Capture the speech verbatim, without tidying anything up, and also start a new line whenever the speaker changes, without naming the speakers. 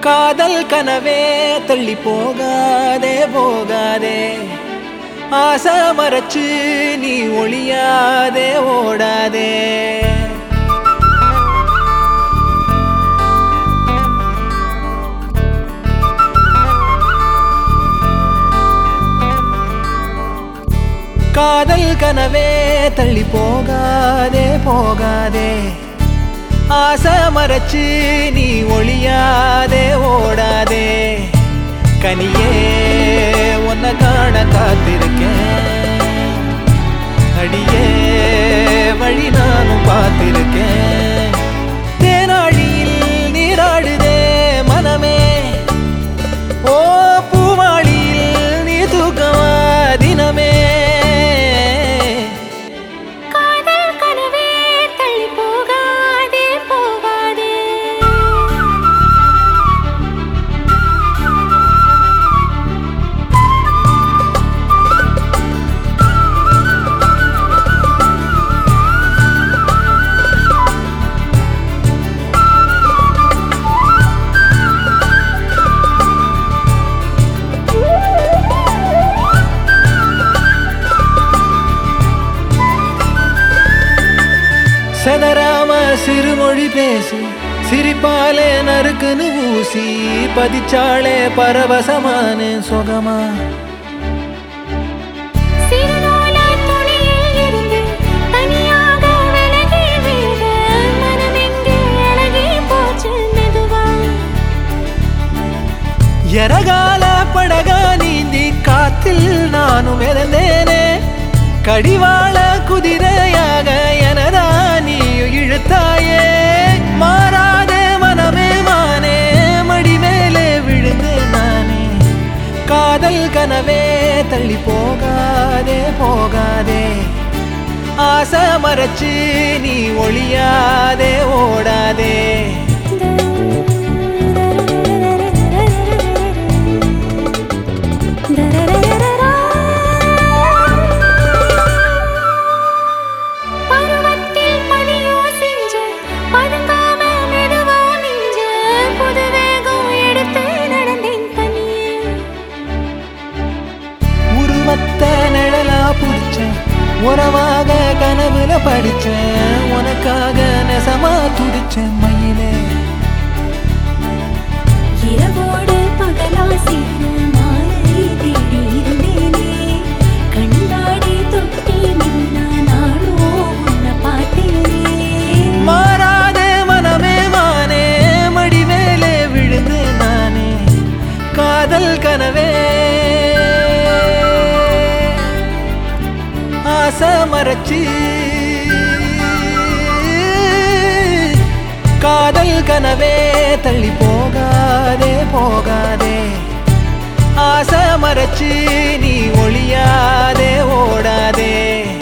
காதல் கனவே தள்ளி போகாதே போகாதே ஆசை மறைச்சு நீ ஒளியாதே ஓடாதே காதல் கனவே தள்ளி போகாதே போகாதே ஆசை மறைச்சு நீ ஒளியாதே ஓடாதே கனியே உன்னை காண காத்திருக்கேன் அடியே வழி நானும் பார்த்திருக்கேன் தேனாழியில் நீராடுதே மனமே ஓ பூவாளியில் நீ தூக்கமா தினமே சதராம சிறுமொழி பேசு சிரிப்பாலே நறுக்குன்னு ஊசி பதிச்சாலே பரவசமான சொகமா எரகால படகா நீந்தி காத்தில் நானும் இறந்தேனே கடிவாள குதிரையாக எனதா நீயும் இழுத்தாயே மாறாதே மனமே மானே மடி மேலே விழுந்தே நானே காதல் கனவே தள்ளி போகாதே போகாதே ஆசை மறைச்சு நீ ஒளியாதே ஓடாதே நிழலா புடிச்சேன் உறவாக கனவுல படிச்சேன் உனக்காக நெசமா துடிச்சேன் மயிலே
இரவோடு பகலா சேர மாலை தேடி இருந்தேனே கண்ணாடி தொட்டி நின்னா நானோ உன்னை பார்த்தேனே
மாறாதே மனமே மானே மடி மேலே விழுந்தேன் நானே காதல் கனவே ஆசை மறைச்சு காதல் கனவே தள்ளி போகாதே போகாதே ஆசை மறைச்சு நீ ஒளியாதே ஓடாதே